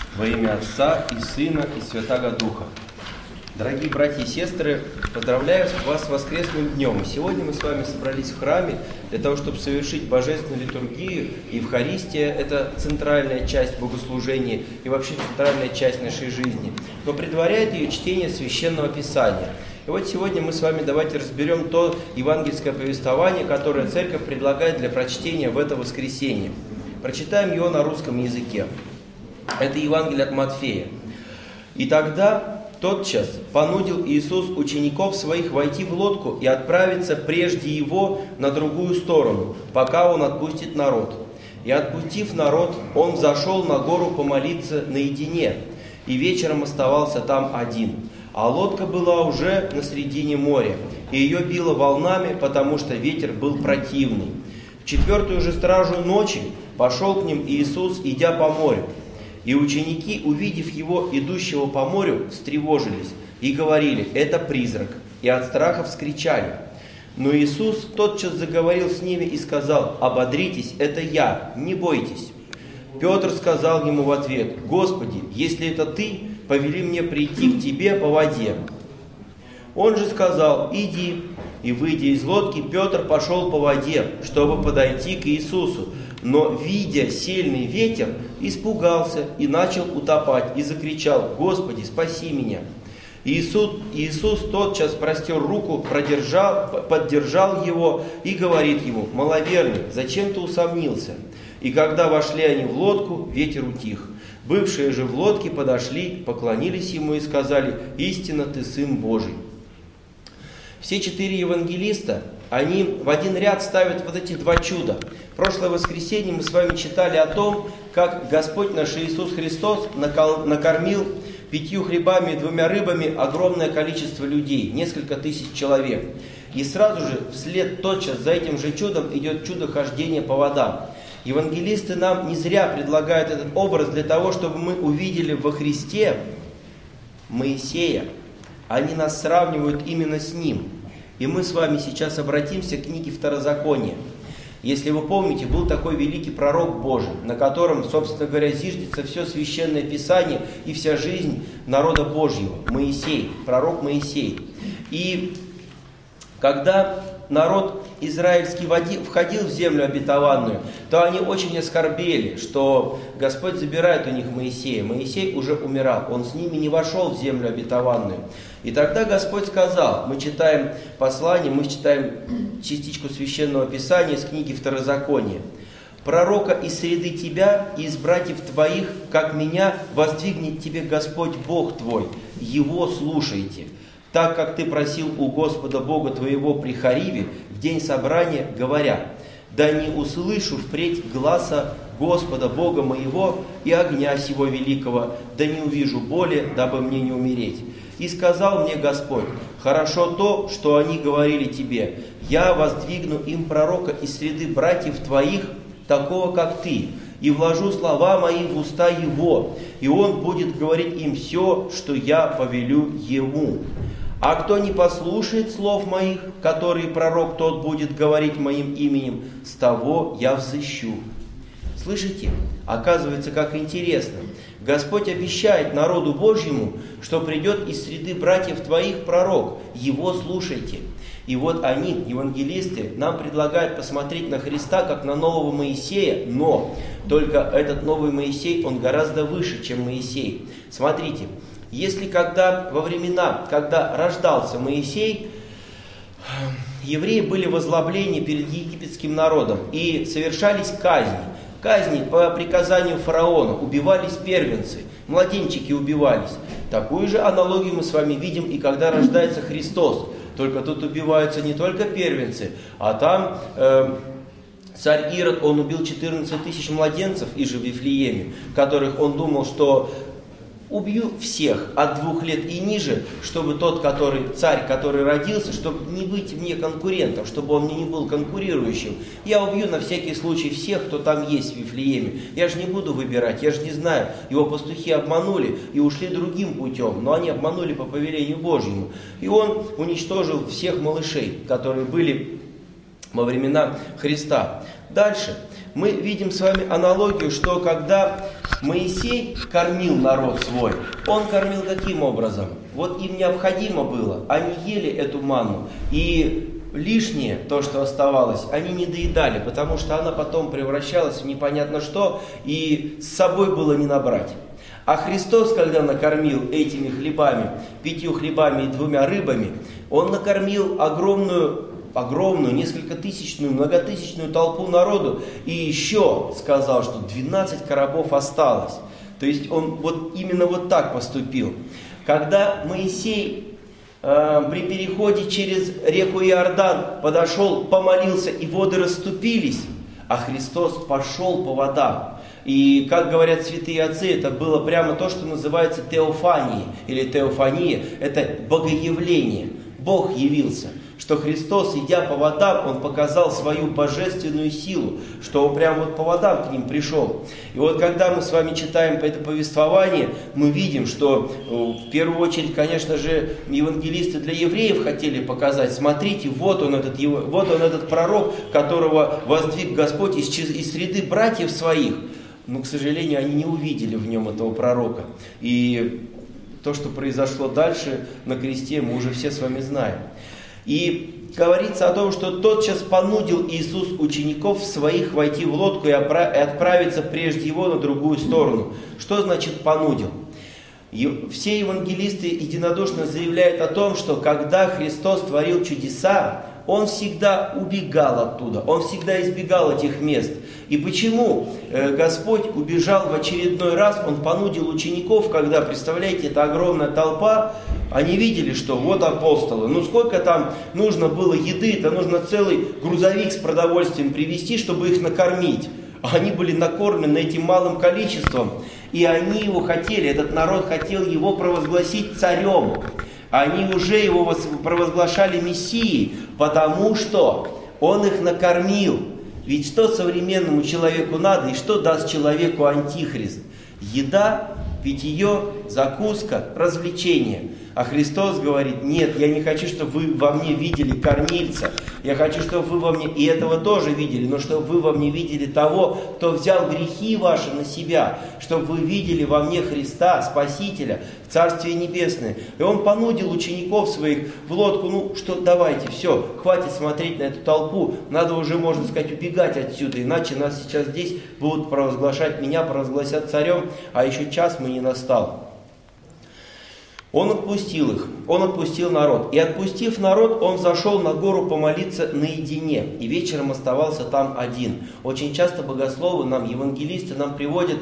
Во имя Отца и Сына и Святаго Духа. Дорогие братья и сестры, поздравляю вас с воскресным днем. И сегодня мы с вами собрались в храме для того, чтобы совершить божественную литургию. Евхаристия – это центральная часть богослужения и вообще центральная часть нашей жизни. Но предваряет ее чтение Священного Писания. И вот сегодня мы с вами давайте разберем то евангельское повествование, которое Церковь предлагает для прочтения в это воскресенье. Прочитаем его на русском языке. Это Евангелие от Матфея. «И тогда тотчас понудил Иисус учеников своих войти в лодку и отправиться прежде Его на другую сторону, пока Он отпустит народ. И отпустив народ, Он взошел на гору помолиться наедине, и вечером оставался там один. А лодка была уже на середине моря, и ее било волнами, потому что ветер был противный. В 4-ю же стражу ночи пошел к ним Иисус, идя по морю. И ученики, увидев его, идущего по морю, встревожились и говорили: «Это призрак!» И от страха вскричали. Но Иисус тотчас заговорил с ними и сказал: «Ободритесь, это я, не бойтесь». Петр сказал ему в ответ: «Господи, если это ты, повели мне прийти к тебе по воде». Он же сказал: «Иди». И, выйдя из лодки, Петр пошел по воде, чтобы подойти к Иисусу. Но, видя сильный ветер, испугался и начал утопать, и закричал: «Господи, спаси меня!» Иисус тотчас простер руку, поддержал его и говорит ему: «Маловерный, зачем ты усомнился?» И когда вошли они в лодку, ветер утих. Бывшие же в лодке подошли, поклонились ему и сказали: «Истинно ты Сын Божий». Все 4 евангелиста, они в один ряд ставят вот эти 2 чуда. В прошлое воскресенье мы с вами читали о том, как Господь наш Иисус Христос накормил 5 хлебами и 2 рыбами огромное количество людей, несколько тысяч человек. И сразу же вслед тотчас за этим же чудом идет чудо хождения по водам. Евангелисты нам не зря предлагают этот образ для того, чтобы мы увидели во Христе Моисея. Они нас сравнивают именно с ним. И мы с вами сейчас обратимся к книге Второзакония. Если вы помните, был такой великий пророк Божий, на котором, собственно говоря, зиждется все Священное Писание и вся жизнь народа Божьего. Моисей, пророк Моисей. И когда народ израильский входил в землю обетованную, то они очень оскорбели, что Господь забирает у них Моисея. Моисей уже умирал, он с ними не вошел в землю обетованную. И тогда Господь сказал, мы читаем послание, мы читаем частичку Священного Писания из книги Второзакония: «Пророка из среды тебя и из братьев твоих, как меня, воздвигнет тебе Господь Бог твой, Его слушайте. Так как ты просил у Господа Бога твоего при Хариве в день собрания, говоря: да не услышу впредь гласа Господа Бога моего и огня сего великого, да не увижу боли, дабы мне не умереть. И сказал мне Господь: хорошо то, что они говорили тебе, я воздвигну им пророка из среды братьев твоих, такого как ты, и вложу слова мои в уста его, и он будет говорить им все, что я повелю ему. А кто не послушает слов моих, которые пророк тот будет говорить моим именем, с того я взыщу». Слышите? Оказывается, как интересно. Господь обещает народу Божьему, что придет из среды братьев твоих пророк. Его слушайте. И вот они, евангелисты, нам предлагают посмотреть на Христа как на нового Моисея, но только этот новый Моисей, он гораздо выше, чем Моисей. Смотрите. Если во времена, когда рождался Моисей, евреи были в озлоблении перед египетским народом и совершались казни. Казни по приказанию фараона, убивались первенцы, младенчики убивались. Такую же аналогию мы с вами видим и когда рождается Христос. Только тут убиваются не только первенцы, а там царь Ирод, он убил 14 тысяч младенцев и же в Вифлееме, которых он думал, что убью всех от 2 лет и ниже, чтобы тот, царь, который родился, чтобы не быть мне конкурентом, чтобы он мне не был конкурирующим. Я убью на всякий случай всех, кто там есть в Вифлееме. Я же не буду выбирать, я же не знаю. Его пастухи обманули и ушли другим путем, но они обманули по повелению Божьему. И он уничтожил всех малышей, которые были во времена Христа. Дальше. мы видим с вами аналогию, что когда Моисей кормил народ свой, он кормил каким образом? Вот им необходимо было, они ели эту манну, и лишнее, то, что оставалось, они не доедали, потому что она потом превращалась в непонятно что, и с собой было не набрать. А Христос, когда накормил этими хлебами, 5 хлебами и 2 рыбами, Он накормил огромную, несколько тысячную, многотысячную толпу народу, и еще сказал, что 12 коробов осталось. То есть Он вот именно вот так поступил. Когда Моисей при переходе через реку Иордан подошел, помолился, и воды расступились, а Христос пошел по водам. И, как говорят святые отцы, это было прямо то, что называется теофанией, или теофания, это богоявление. Бог явился, что Христос, идя по водам, Он показал свою божественную силу, что Он прямо вот по водам к ним пришел. И вот когда мы с вами читаем это повествование, мы видим, что в первую очередь, конечно же, евангелисты для евреев хотели показать, смотрите, вот он этот пророк, которого воздвиг Господь из среды братьев своих. Но, к сожалению, они не увидели в нем этого пророка. И то, что произошло дальше на кресте, мы уже все с вами знаем. И говорится о том, что тотчас понудил Иисус учеников своих войти в лодку и отправиться прежде его на другую сторону. Что значит понудил? Все евангелисты единодушно заявляют о том, что когда Христос творил чудеса, Он всегда убегал оттуда, Он всегда избегал этих мест. И почему Господь убежал в очередной раз, Он понудил учеников, когда, представляете, это огромная толпа, они видели, что вот апостолы, ну сколько там нужно было еды, это нужно целый грузовик с продовольствием привезти, чтобы их накормить. А они были накормлены этим малым количеством, и они его хотели, этот народ хотел его провозгласить царем. Они уже его провозглашали мессией, потому что он их накормил. Ведь что современному человеку надо и что даст человеку антихрист? Еда, питье, закуска, развлечение. А Христос говорит: нет, я не хочу, чтобы вы во мне видели кормильца. Я хочу, чтобы вы во мне и этого тоже видели, но чтобы вы во мне видели того, кто взял грехи ваши на себя, чтобы вы видели во мне Христа, Спасителя, в Царствие Небесное. И Он понудил учеников своих в лодку: ну что, давайте, все, хватит смотреть на эту толпу, надо уже, можно сказать, убегать отсюда, иначе нас сейчас здесь будут провозглашать, меня провозгласят царем, а еще час мы не настал. Он отпустил их, Он отпустил народ. И отпустив народ, Он зашел на гору помолиться наедине. И вечером оставался там один. Очень часто богословы, евангелисты нам приводят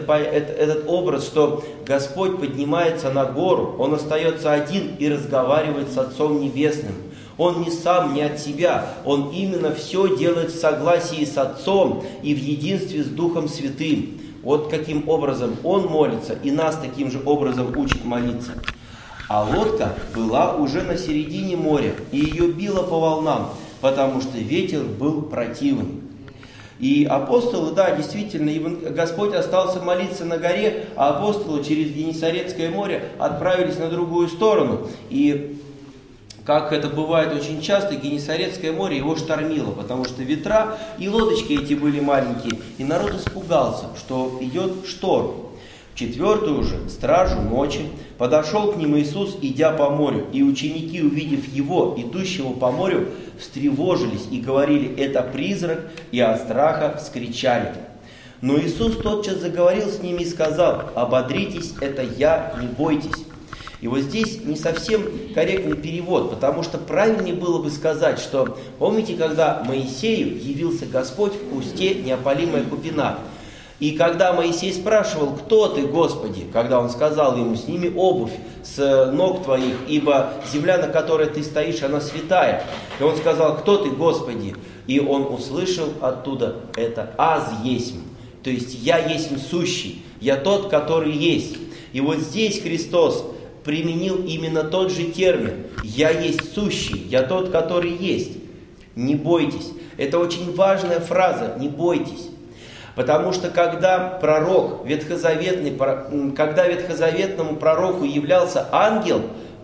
этот образ, что Господь поднимается на гору, Он остается один и разговаривает с Отцом Небесным. Он не сам, не от себя, Он именно все делает в согласии с Отцом и в единстве с Духом Святым. Вот каким образом Он молится, и нас таким же образом учит молиться. А лодка была уже на середине моря, и ее било по волнам, потому что ветер был противный. И апостолы, да, действительно, Господь остался молиться на горе, а апостолы через Генесарецкое море отправились на другую сторону. И как это бывает очень часто, Генесарецкое море его штормило, потому что ветра и лодочки эти были маленькие, и народ испугался, что идет шторм. В 4-ю же стражу ночи подошел к ним Иисус, идя по морю, и ученики, увидев Его, идущего по морю, встревожились и говорили: это призрак, и от страха вскричали. Но Иисус тотчас заговорил с ними и сказал: ободритесь, это Я, не бойтесь. И вот здесь не совсем корректный перевод, потому что правильнее было бы сказать, что, помните, когда Моисею явился Господь в кусте неопалимая купина, и когда Моисей спрашивал: кто ты, Господи, когда он сказал ему: сними обувь с ног твоих, ибо земля, на которой ты стоишь, она святая. И он сказал: кто ты, Господи? И он услышал оттуда: это аз есмь, то есть я есмь сущий, я тот, который есть. И вот здесь Христос применил именно тот же термин: я есть сущий, я тот, который есть. Не бойтесь. Это очень важная фраза: не бойтесь. Потому что когда ветхозаветному пророку являлся ангел,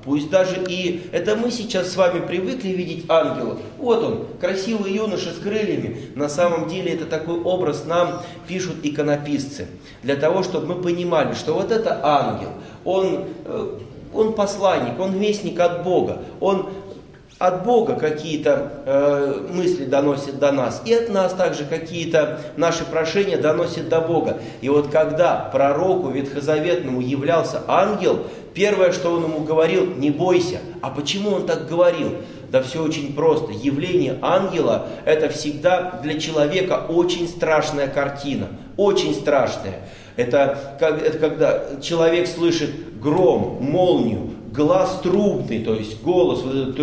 Пусть даже и это мы сейчас с вами привыкли видеть ангела. Вот он, красивый юноша с крыльями. На самом деле это такой образ нам пишут иконописцы. Для того, чтобы мы понимали, что вот это ангел. Он посланник, он вестник от Бога. Он от Бога какие-то мысли доносит до нас. И от нас также какие-то наши прошения доносит до Бога. И вот когда пророку ветхозаветному являлся ангел, первое, что он ему говорил: не бойся. А почему он так говорил? Да все очень просто. Явление ангела – это всегда для человека очень страшная картина. Очень страшная. Это когда человек слышит гром, молнию, глас трубный, то есть голос,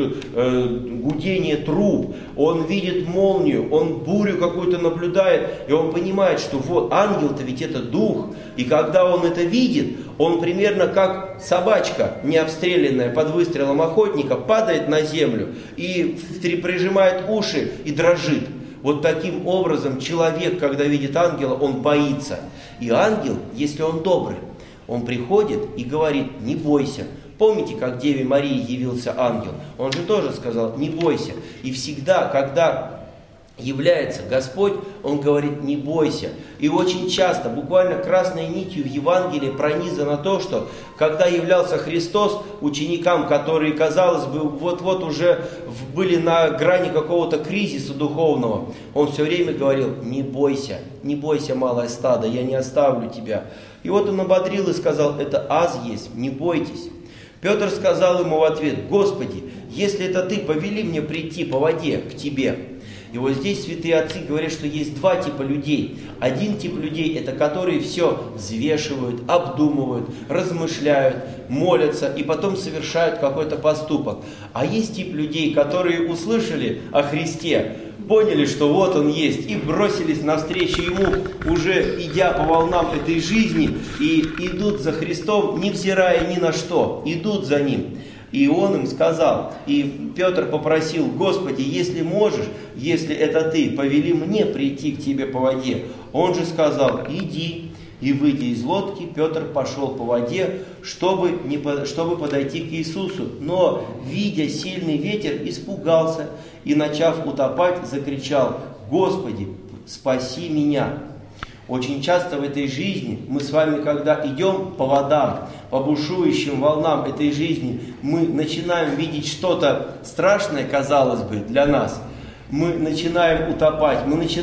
гудение труб. Он видит молнию, он бурю какую-то наблюдает, и он понимает, что вот ангел-то ведь это дух. И когда он это видит, он примерно как собачка, не обстрелянная под выстрелом охотника, падает на землю и прижимает уши и дрожит. Вот таким образом человек, когда видит ангела, он боится. И ангел, если он добрый, он приходит и говорит: не бойся. Помните, как Деве Марии явился ангел? Он же тоже сказал: не бойся. И всегда, когда является Господь, Он говорит: не бойся. И очень часто, буквально красной нитью в Евангелии пронизано то, что когда являлся Христос ученикам, которые, казалось бы, вот-вот уже были на грани какого-то кризиса духовного, Он все время говорил: не бойся, малое стадо, я не оставлю тебя. И вот Он ободрил и сказал: это аз есть, не бойтесь. Петр сказал ему в ответ: Господи, если это Ты, повели мне прийти по воде к Тебе. И вот здесь святые отцы говорят, что есть два типа людей. Один тип людей – это которые все взвешивают, обдумывают, размышляют, молятся и потом совершают какой-то поступок. А есть тип людей, которые услышали о Христе, поняли, что вот Он есть, и бросились навстречу Ему, уже идя по волнам этой жизни, и идут за Христом, невзирая ни на что, идут за Ним. И он им сказал, и Петр попросил: Господи, если можешь, если это Ты, повели мне прийти к Тебе по воде. Он же сказал: иди. И, выйдя из лодки, Петр пошел по воде, чтобы подойти к Иисусу. Но, видя сильный ветер, испугался и, начав утопать, закричал: Господи, спаси меня. Очень часто в этой жизни мы с вами, когда идем по водам, по бушующим волнам этой жизни, мы начинаем видеть что-то страшное, казалось бы, для нас. Мы начинаем утопать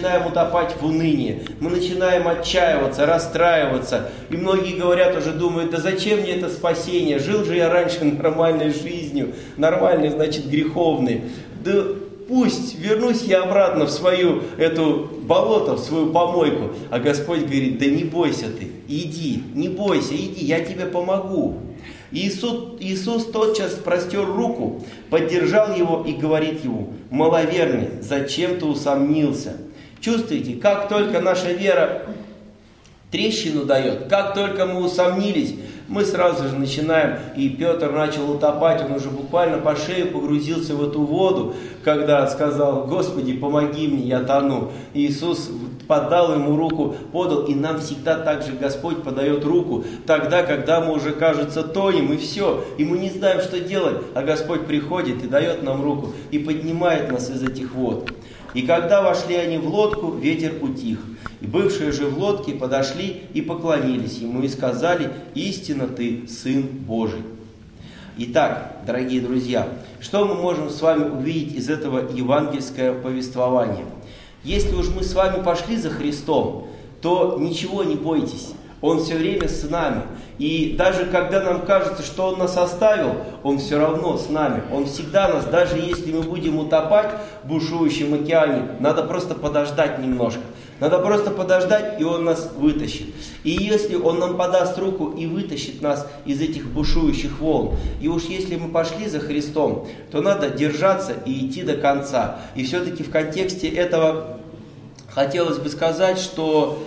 в унынии, мы начинаем отчаиваться, расстраиваться. И многие говорят, уже думают: да зачем мне это спасение? Жил же я раньше нормальной жизнью, нормальной, значит, греховной. Да пусть вернусь я обратно в свою эту болото, в свою помойку. А Господь говорит: да не бойся ты, иди, не бойся, иди, я тебе помогу. Иисус тотчас простер руку, поддержал его и говорит ему: маловерный, зачем ты усомнился? Чувствуете, как только наша вера трещину дает, как только мы усомнились, мы сразу же начинаем, и Петр начал утопать, он уже буквально по шею погрузился в эту воду, когда сказал: Господи, помоги мне, я тону. И Иисус подал ему руку, подал, и нам всегда так же Господь подает руку, тогда, когда мы уже, кажется, тонем, и все, и мы не знаем, что делать, а Господь приходит и дает нам руку, и поднимает нас из этих вод. И когда вошли они в лодку, ветер утих. И бывшие же в лодке подошли и поклонились ему и сказали: истинно ты Сын Божий. Итак, дорогие друзья, что мы можем с вами увидеть из этого евангельского повествования? Если уж мы с вами пошли за Христом, то ничего не бойтесь. Он все время с нами. И даже когда нам кажется, что Он нас оставил, Он все равно с нами. Он всегда нас, даже если мы будем утопать в бушующем океане, надо просто подождать немножко. Надо просто подождать, и Он нас вытащит. И если Он нам подаст руку и вытащит нас из этих бушующих волн, и уж если мы пошли за Христом, то надо держаться и идти до конца. И все-таки в контексте этого хотелось бы сказать, что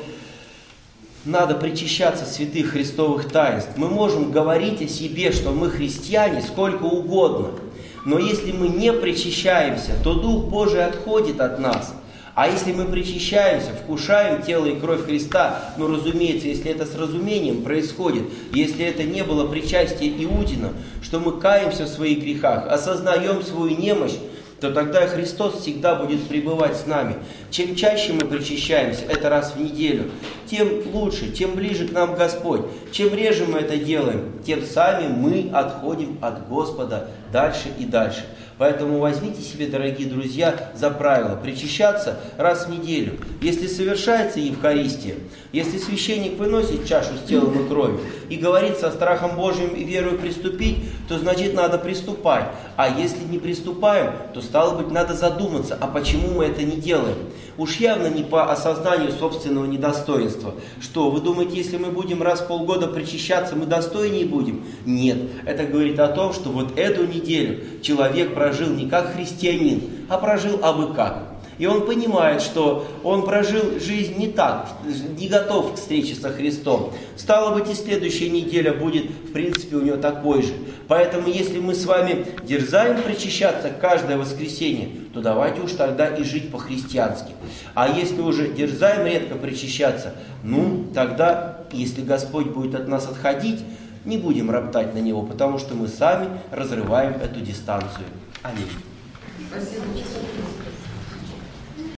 надо причащаться святых христовых таинств. Мы можем говорить о себе, что мы христиане, сколько угодно. Но если мы не причащаемся, то Дух Божий отходит от нас. А если мы причащаемся, вкушаем тело и кровь Христа, ну, разумеется, если это с разумением происходит, если это не было причастие Иудина, что мы каемся в своих грехах, осознаем свою немощь, то тогда Христос всегда будет пребывать с нами. Чем чаще мы причащаемся, это раз в неделю, тем лучше, тем ближе к нам Господь. Чем реже мы это делаем, тем сами мы отходим от Господа дальше и дальше. Поэтому возьмите себе, дорогие друзья, за правило причащаться раз в неделю. Если совершается Евхаристия, если священник выносит чашу с телом и кровью и говорит со страхом Божьим и верою приступить, то значит надо приступать. А если не приступаем, то стало быть надо задуматься, а почему мы это не делаем. Уж явно не по осознанию собственного недостоинства. Что, вы думаете, если мы будем раз в полгода причащаться, мы достойнее будем? Нет, это говорит о том, что вот эту неделю человек прожил не как христианин, а прожил абы как. И он понимает, что он прожил жизнь не так, не готов к встрече со Христом. Стало быть, и следующая неделя будет, в принципе, у него такой же. Поэтому, если мы с вами дерзаем причащаться каждое воскресенье, то давайте уж тогда и жить по-христиански. А если уже дерзаем редко причащаться, ну, тогда, если Господь будет от нас отходить, не будем роптать на Него, потому что мы сами разрываем эту дистанцию. Аминь. Спасибо.